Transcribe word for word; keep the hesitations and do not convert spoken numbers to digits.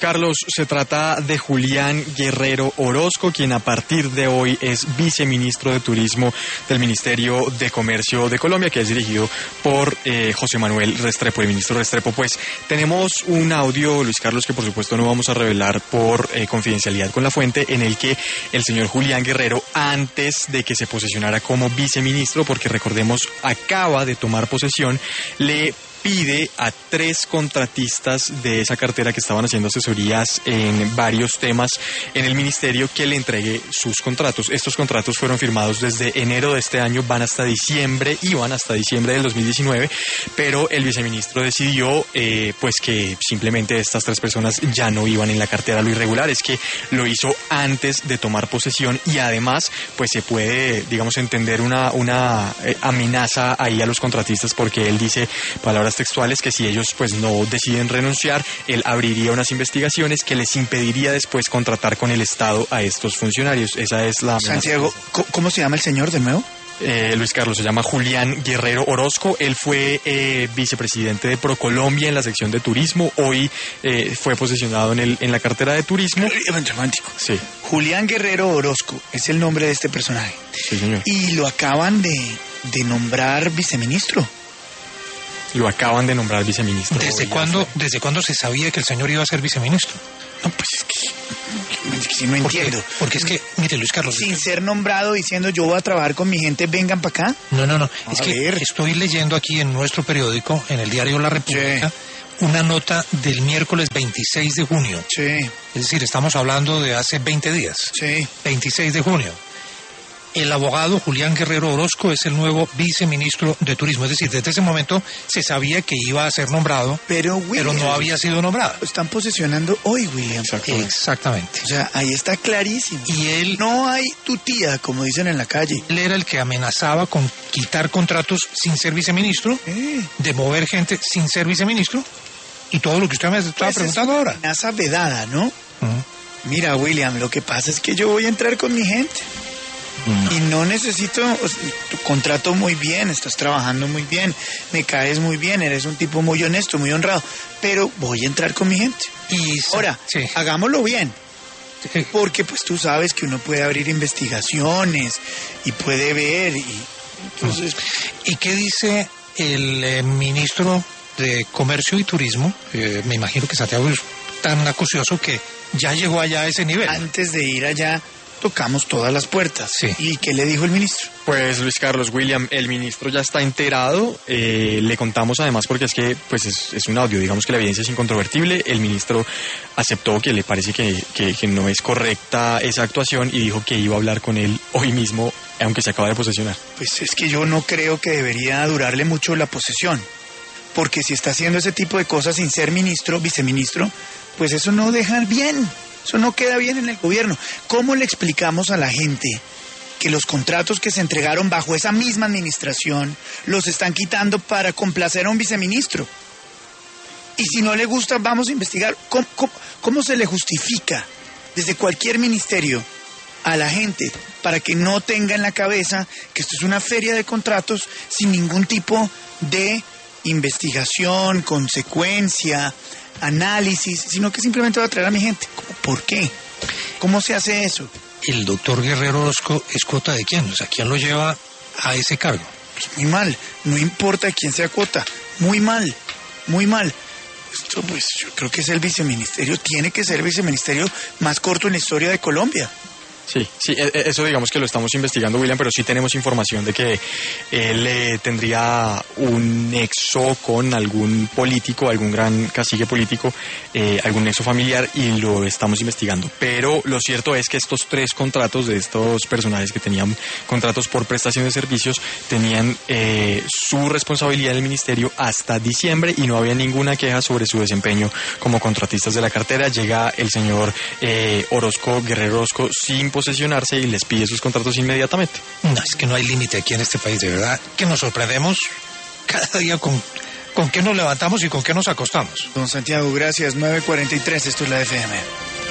Carlos, se trata de Julián Guerrero Orozco, quien a partir de hoy es viceministro de Turismo del Ministerio de Comercio de Colombia, que es dirigido por eh, José Manuel Restrepo, el ministro Restrepo. Pues tenemos un audio, Luis Carlos, que por supuesto no vamos a revelar por eh, confidencialidad con la fuente, en el que el señor Julián Guerrero, antes de que se posesionara como viceministro, porque recordemos, acaba de tomar posesión, le pide a tres contratistas de esa cartera que estaban haciendo asesorías en varios temas en el ministerio que le entregue sus contratos. Estos contratos fueron firmados desde enero de este año, van hasta diciembre, iban hasta diciembre del dos mil diecinueve, pero el viceministro decidió eh, pues que simplemente estas tres personas ya no iban en la cartera. Lo irregular es que lo hizo antes de tomar posesión y además pues se puede, digamos, entender una, una eh, amenaza ahí a los contratistas, porque él dice, palabras textuales, que si ellos pues no deciden renunciar, él abriría unas investigaciones que les impediría después contratar con el Estado a estos funcionarios. Esa es la amenaza. Santiago, ¿cómo se llama el señor de nuevo? Eh, Luis Carlos, se llama Julián Guerrero Orozco. Él fue eh, vicepresidente de ProColombia en la sección de turismo. Hoy eh, fue posesionado en, el, en la cartera de turismo. Romántico. Sí. Julián Guerrero Orozco es el nombre de este personaje. Sí, señor. Y lo acaban de, de nombrar viceministro. Lo acaban de nombrar viceministro. ¿Desde cuándo, ¿Desde cuándo se sabía que el señor iba a ser viceministro? No, pues es que, es que no ¿Por entiendo. qué? Porque es que, mire, Luis Carlos... Sin ser nombrado, diciendo yo voy a trabajar con mi gente, vengan para acá. No, no, no. A es que ver. estoy leyendo aquí en nuestro periódico, en el diario La República, sí, una nota del miércoles veintiséis de junio. Sí. Es decir, estamos hablando de hace veinte días. Sí. veintiséis de junio. El abogado Julián Guerrero Orozco es el nuevo viceministro de Turismo. Es decir, desde ese momento se sabía que iba a ser nombrado, pero, William, pero no había sido nombrado. Lo están posesionando hoy, William. Exactamente. Exactamente. O sea, ahí está clarísimo. Y él... No hay tutía, como dicen en la calle. Él era el que amenazaba con quitar contratos sin ser viceministro, Eh. de mover gente sin ser viceministro, y todo lo que usted me estaba Pues preguntando es una ahora. amenaza vedada, ¿no? Uh-huh. Mira, William, lo que pasa es que yo voy a entrar con mi gente. Y no necesito, o sea, tu contrato muy bien, estás trabajando muy bien, me caes muy bien, eres un tipo muy honesto, muy honrado, pero voy a entrar con mi gente. Y ahora, sí, hagámoslo bien, sí, porque pues tú sabes que uno puede abrir investigaciones y puede ver y entonces... ¿Y qué dice el eh, ministro de Comercio y Turismo? Eh, me imagino que Santiago es tan acucioso que ya llegó allá a ese nivel. Antes de ir allá, tocamos todas las puertas. Sí. ¿Y qué le dijo el ministro? Pues Luis Carlos, William, el ministro ya está enterado. Eh, le contamos además, porque es que pues es, es un audio, digamos que la evidencia es incontrovertible. El ministro aceptó que le parece que, que, que no es correcta esa actuación y dijo que iba a hablar con él hoy mismo, aunque se acaba de posesionar. Pues es que yo no creo que debería durarle mucho la posesión, porque si está haciendo ese tipo de cosas sin ser ministro, viceministro, pues eso no deja bien. Eso no queda bien en el gobierno. ¿Cómo le explicamos a la gente que los contratos que se entregaron bajo esa misma administración los están quitando para complacer a un viceministro? Y si no le gusta, vamos a investigar. ¿Cómo, cómo, cómo se le justifica desde cualquier ministerio a la gente para que no tenga en la cabeza que esto es una feria de contratos sin ningún tipo de investigación, consecuencia, análisis, sino que simplemente va a traer a mi gente? ¿Por qué? ¿Cómo se hace eso? ¿El doctor Guerrero Orozco es cuota de quién? O sea, ¿quién lo lleva a ese cargo? Pues muy mal, no importa quién sea cuota, muy mal, muy mal. Esto pues yo creo que es el viceministerio, tiene que ser el viceministerio más corto en la historia de Colombia. Sí, sí, eso digamos que lo estamos investigando, William, pero sí tenemos información de que él eh, tendría un nexo con algún político, algún gran cacique político, eh, algún nexo familiar, y lo estamos investigando. Pero lo cierto es que estos tres contratos de estos personajes que tenían contratos por prestación de servicios tenían eh, su responsabilidad en el ministerio hasta diciembre y no había ninguna queja sobre su desempeño como contratistas de la cartera. Llega el señor eh, Orozco, Guerrero Orozco, sin posesionarse y les pide sus contratos inmediatamente. No, es que no hay límite aquí en este país, de verdad, que nos sorprendemos cada día con, con qué nos levantamos y con qué nos acostamos. Don Santiago, gracias. nueve cuarenta y tres, esto es la F M.